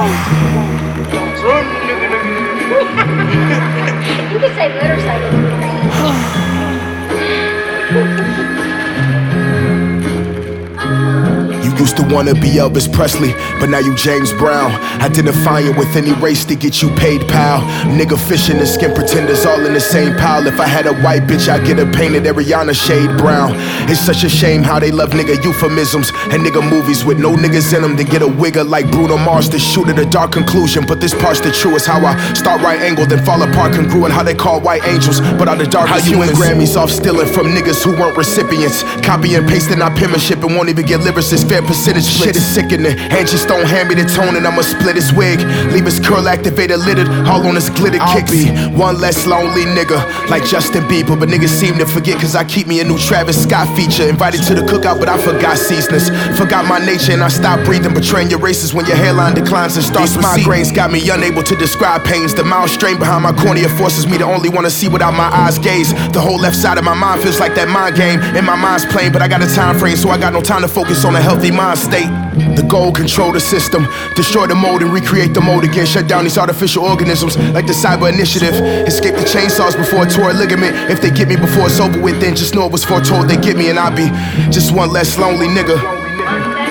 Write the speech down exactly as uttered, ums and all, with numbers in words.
You can say motorcycle. You used to wanna be Elvis Presley, but now you James Brown. Identifying with any race to get you paid, pal. Nigga fishing and skin pretenders all in the same pile. If I had a white bitch, I'd get her painted Ariana shade brown. It's such a shame how they love nigga euphemisms and nigga movies with no niggas in them. Then get a wigger like Bruno Mars to shoot at a dark conclusion. But this part's the truest, how I start right angle then fall apart congruent. How they call white angels, but are the darkest humans. How you win Grammys off stealing from niggas who weren't recipients. Copy and pasting our penmanship and won't even get lyricists fair percentage split. Shit is sickening. Angie Stone hand me the tone and I'ma split his wig. Leave his curl activated littered, all on his glitter kicks. Be one less lonely nigga like Justin Bieber, but niggas seem to forget cause I keep me a new Travis Scott feature. Invited to the cookout but I forgot seasonings. Forgot my nature and I stopped breathing. Betraying your races when your hairline declines and starts. These migraines got me unable to describe pains. The mild strain behind my cornea forces me to only wanna see without my eyes gaze. The whole left side of my mind feels like that mind game. And my mind's playing but I got a time frame, so I got no time to focus on a healthy mind state. The goal, control the system, destroy the mode and recreate the mode again. Shut down these artificial organisms like the Cyber Initiative. Escape the chainsaws before a tore ligament. If they get me before it's over with, then just know it was foretold they get me. And I'll be just one less lonely nigga.